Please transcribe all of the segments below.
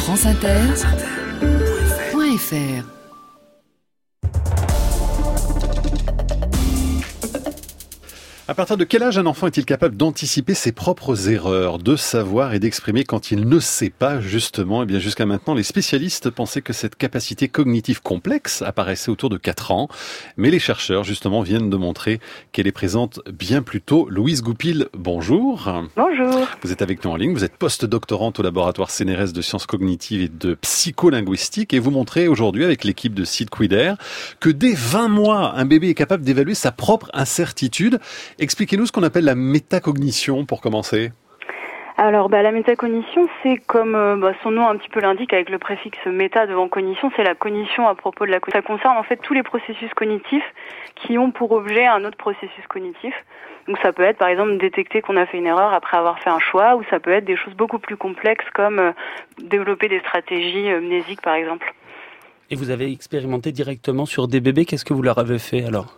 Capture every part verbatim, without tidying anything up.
franceinter.fr. À partir de quel âge un enfant est-il capable d'anticiper ses propres erreurs, de savoir et d'exprimer quand il ne sait pas, justement? Eh bien, jusqu'à maintenant, les spécialistes pensaient que cette capacité cognitive complexe apparaissait autour de quatre ans. Mais les chercheurs, justement, viennent de montrer qu'elle est présente bien plus tôt. Louise Goupil, bonjour. Bonjour. Vous êtes avec nous en ligne. Vous êtes post-doctorante au laboratoire C N R S de sciences cognitives et de psycholinguistique. Et vous montrez aujourd'hui, avec l'équipe de Sid Quider, que dès vingt mois, un bébé est capable d'évaluer sa propre incertitude. Expliquez-nous ce qu'on appelle la métacognition pour commencer. Alors bah, la métacognition, c'est comme euh, bah, son nom un petit peu l'indique avec le préfixe méta devant cognition, c'est la cognition à propos de la cognition. Ça concerne en fait tous les processus cognitifs qui ont pour objet un autre processus cognitif. Donc ça peut être par exemple détecter qu'on a fait une erreur après avoir fait un choix, ou ça peut être des choses beaucoup plus complexes comme euh, développer des stratégies euh, mnésiques par exemple. Et vous avez expérimenté directement sur des bébés, qu'est-ce que vous leur avez fait alors?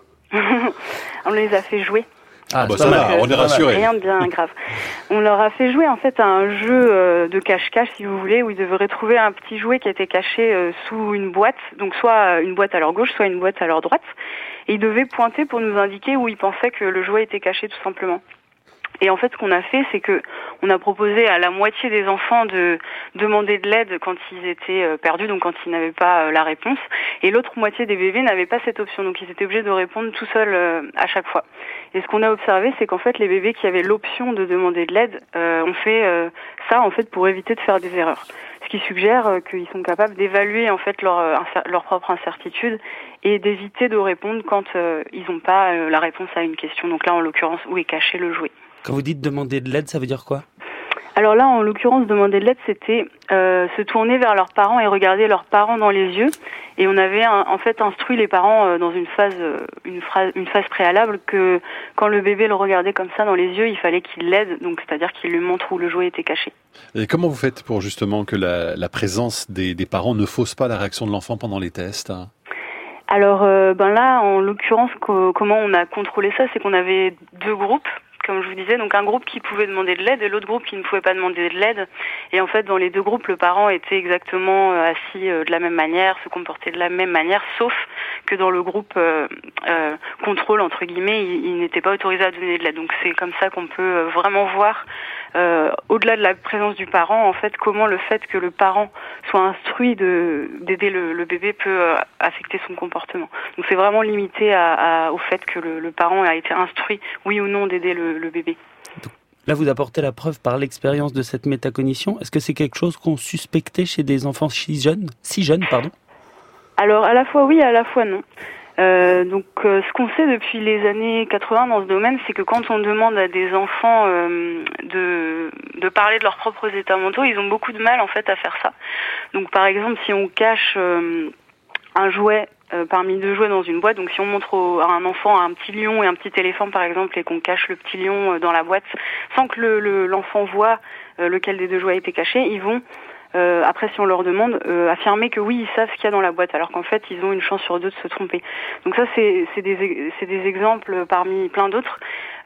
On les a fait jouer. Ah, bah ça va, on est rassuré. Rien de bien grave. On leur a fait jouer en fait à un jeu euh, de cache-cache, si vous voulez, où ils devraient trouver un petit jouet qui était caché euh, sous une boîte, donc soit une boîte à leur gauche, soit une boîte à leur droite. Et ils devaient pointer pour nous indiquer où ils pensaient que le jouet était caché, tout simplement. Et en fait, ce qu'on a fait, c'est que on a proposé à la moitié des enfants de demander de l'aide quand ils étaient perdus, donc quand ils n'avaient pas la réponse. Et l'autre moitié des bébés n'avaient pas cette option, donc ils étaient obligés de répondre tout seuls à chaque fois. Et ce qu'on a observé, c'est qu'en fait, les bébés qui avaient l'option de demander de l'aide euh, ont fait euh, ça en fait pour éviter de faire des erreurs. Ce qui suggère euh, qu'ils sont capables d'évaluer en fait leur euh, leur propre incertitude et d'éviter de répondre quand euh, ils n'ont pas euh, la réponse à une question. Donc là, en l'occurrence, où est caché le jouet. Quand vous dites demander de l'aide, ça veut dire quoi? Alors là, en l'occurrence, demander de l'aide, c'était euh, se tourner vers leurs parents et regarder leurs parents dans les yeux. Et on avait un, en fait instruit les parents euh, dans une phase, euh, une, phrase, une phase préalable que quand le bébé le regardait comme ça dans les yeux, il fallait qu'il l'aide, donc c'est-à-dire qu'il lui montre où le jouet était caché. Et comment vous faites pour justement que la, la présence des, des parents ne fausse pas la réaction de l'enfant pendant les tests? Alors euh, ben là, en l'occurrence, co- comment on a contrôlé ça, c'est qu'on avait deux groupes. Comme je vous disais, donc un groupe qui pouvait demander de l'aide et l'autre groupe qui ne pouvait pas demander de l'aide. Et en fait, dans les deux groupes, le parent était exactement assis de la même manière, se comportait de la même manière, sauf que dans le groupe euh, euh, contrôle, entre guillemets, il, il n'était pas autorisé à donner de l'aide. Donc c'est comme ça qu'on peut vraiment voir, euh, au-delà de la présence du parent, en fait, comment le fait que le parent soit instruit de, d'aider le, le bébé peut euh, affecter son comportement. Donc c'est vraiment limité à, à, au fait que le, le parent a été instruit, oui ou non, d'aider le le bébé. Là, vous apportez la preuve par l'expérience de cette métacognition. Est-ce que c'est quelque chose qu'on suspectait chez des enfants si jeunes, si jeunes, pardon? Alors, à la fois oui, à la fois non. Euh, donc, euh, ce qu'on sait depuis les années quatre-vingts dans ce domaine, c'est que quand on demande à des enfants euh, de de parler de leurs propres états mentaux, ils ont beaucoup de mal en fait à faire ça. Donc, par exemple, si on cache euh, un jouet Euh, parmi deux jouets dans une boîte, donc si on montre au, à un enfant un petit lion et un petit éléphant par exemple et qu'on cache le petit lion euh, dans la boîte sans que le, le, l'enfant voit euh, lequel des deux jouets a été caché, ils vont euh, après si on leur demande euh, affirmer que oui ils savent ce qu'il y a dans la boîte alors qu'en fait ils ont une chance sur deux de se tromper. Donc ça c'est, c'est, des, c'est des exemples parmi plein d'autres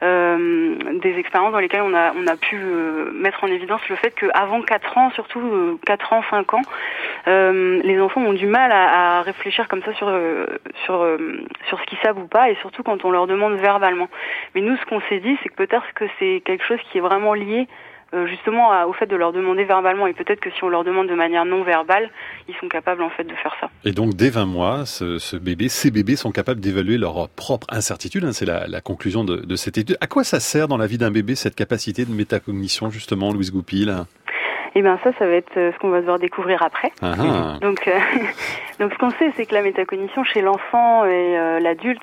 euh, des expériences dans lesquelles on a, on a pu euh, mettre en évidence le fait qu'avant quatre ans, surtout euh, quatre ans, cinq ans, euh, les enfants ont du mal à, à réfléchir comme ça sur, euh, sur, euh, sur ce qu'ils savent ou pas, et surtout quand on leur demande verbalement. Mais nous, ce qu'on s'est dit, c'est que peut-être que c'est quelque chose qui est vraiment lié euh, justement à, au fait de leur demander verbalement, et peut-être que si on leur demande de manière non verbale, ils sont capables en fait de faire ça. Et donc dès vingt mois, ce, ce bébé, ces bébés sont capables d'évaluer leur propre incertitude, hein, c'est la, la conclusion de, de cette étude. À quoi ça sert dans la vie d'un bébé cette capacité de métacognition justement, Louise Goupil? Eh bien ça, ça va être ce qu'on va devoir découvrir après. Ah ah. Donc, euh, donc ce qu'on sait, c'est que la métacognition chez l'enfant et euh, l'adulte,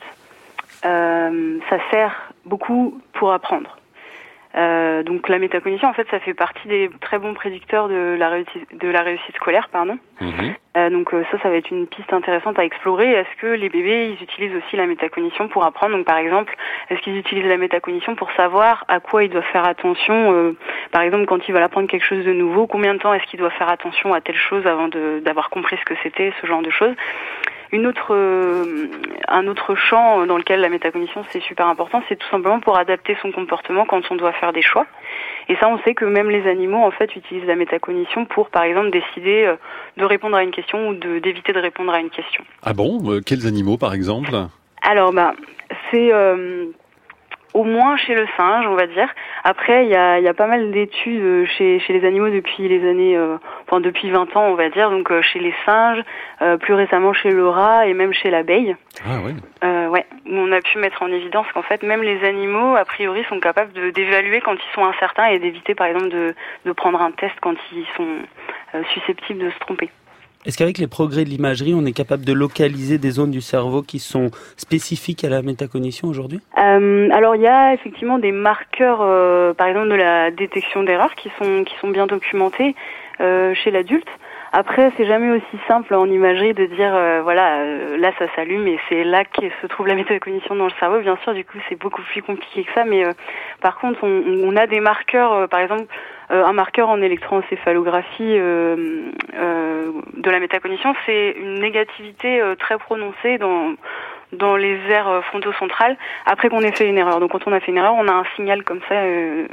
euh, ça sert beaucoup pour apprendre. Euh, donc la métacognition, en fait, ça fait partie des très bons prédicteurs de la réussite, de la réussite scolaire, pardon. Mmh. Euh, donc euh, ça, ça va être une piste intéressante à explorer. Est-ce que les bébés, ils utilisent aussi la métacognition pour apprendre? Donc par exemple, est-ce qu'ils utilisent la métacognition pour savoir à quoi ils doivent faire attention? euh, Par exemple, quand ils veulent apprendre quelque chose de nouveau, combien de temps est-ce qu'ils doivent faire attention à telle chose avant de, d'avoir compris ce que c'était, ce genre de choses? une autre, euh, un autre champ dans lequel la métacognition c'est super important, c'est tout simplement pour adapter son comportement quand on doit faire des choix. Et ça, on sait que même les animaux, en fait, utilisent la métacognition pour, par exemple, décider euh, de répondre à une question ou de, d'éviter de répondre à une question. Ah bon ? euh, Quels animaux, par exemple ? Alors, bah, c'est euh, au moins chez le singe, on va dire. Après, il y a, y a pas mal d'études chez, chez les animaux depuis les années, euh, enfin depuis vingt ans, on va dire. Donc euh, chez les singes, euh, plus récemment chez le rat et même chez l'abeille. Ah oui. Euh, ouais, où on a pu mettre en évidence qu'en fait, même les animaux, a priori, sont capables de, d'évaluer quand ils sont incertains et d'éviter, par exemple, de, de prendre un test quand ils sont euh, susceptibles de se tromper. Est-ce qu'avec les progrès de l'imagerie, on est capable de localiser des zones du cerveau qui sont spécifiques à la métacognition aujourd'hui ? euh, Alors, il y a effectivement des marqueurs, euh, par exemple, de la détection d'erreurs qui sont, qui sont bien documentés euh, chez l'adulte. Après, c'est jamais aussi simple en imagerie de dire, euh, voilà, euh, là ça s'allume et c'est là que se trouve la métacognition dans le cerveau. Bien sûr, du coup, c'est beaucoup plus compliqué que ça. Mais euh, par contre, on, on a des marqueurs, euh, par exemple, euh, un marqueur en électroencéphalographie euh, euh, de la métacognition, c'est une négativité euh, très prononcée dans dans les aires frontocentrales après qu'on ait fait une erreur. Donc, quand on a fait une erreur, on a un signal comme ça euh,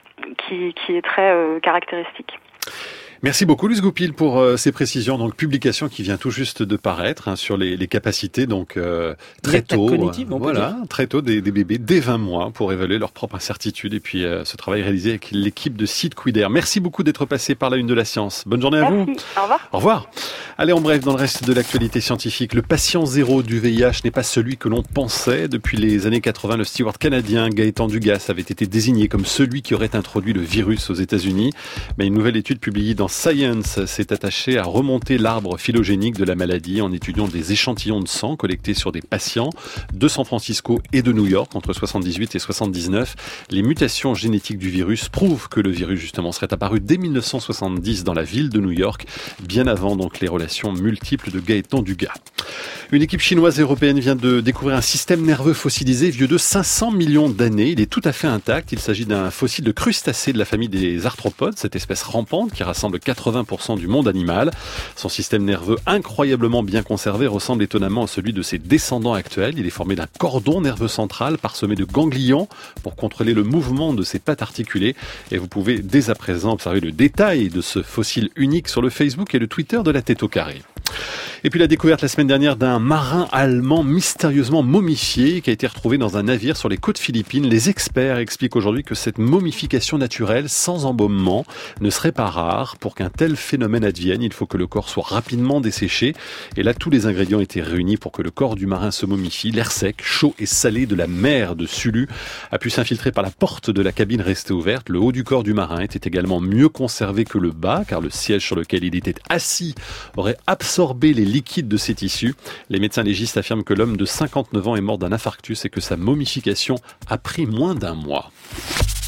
qui qui est très euh, caractéristique. Merci beaucoup Luce Goupil pour euh, ces précisions. Donc publication qui vient tout juste de paraître hein, sur les, les capacités donc euh, très tôt, euh, voilà, très tôt des, des bébés dès vingt mois pour évaluer leur propre incertitude et puis euh, ce travail réalisé avec l'équipe de Sid Quider. Merci beaucoup d'être passé par la Une de la Science. Bonne journée à Merci. vous. Au revoir. Au revoir. Allez, en bref, dans le reste de l'actualité scientifique, le patient zéro du V I H n'est pas celui que l'on pensait. Depuis les années quatre-vingts, le steward canadien Gaëtan Dugas avait été désigné comme celui qui aurait introduit le virus aux États-Unis. Mais une nouvelle étude publiée dans Science s'est attachée à remonter l'arbre phylogénique de la maladie en étudiant des échantillons de sang collectés sur des patients de San Francisco et de New York entre soixante-dix-huit et soixante-dix-neuf. Les mutations génétiques du virus prouvent que le virus justement serait apparu dès mille neuf cent soixante-dix dans la ville de New York, bien avant donc les relations multiples de Gaëtan Dugas. Une équipe chinoise et européenne vient de découvrir un système nerveux fossilisé vieux de cinq cents millions d'années. Il est tout à fait intact. Il s'agit d'un fossile de crustacés de la famille des arthropodes, cette espèce rampante qui rassemble quatre-vingts pour cent du monde animal. Son système nerveux incroyablement bien conservé ressemble étonnamment à celui de ses descendants actuels. Il est formé d'un cordon nerveux central parsemé de ganglions pour contrôler le mouvement de ses pattes articulées. Et vous pouvez dès à présent observer le détail de ce fossile unique sur le Facebook et le Twitter de la Tête au carré. Et puis la découverte la semaine dernière d'un marin allemand mystérieusement momifié qui a été retrouvé dans un navire sur les côtes philippines. Les experts expliquent aujourd'hui que cette momification naturelle sans embaumement ne serait pas rare. Pour qu'un tel phénomène advienne, il faut que le corps soit rapidement desséché. Et là, tous les ingrédients étaient réunis pour que le corps du marin se momifie. L'air sec, chaud et salé de la mer de Sulu a pu s'infiltrer par la porte de la cabine restée ouverte. Le haut du corps du marin était également mieux conservé que le bas, car le siège sur lequel il était assis aurait absorbé les liquides de ses tissus. Les médecins légistes affirment que l'homme de cinquante-neuf ans est mort d'un infarctus et que sa momification a pris moins d'un mois.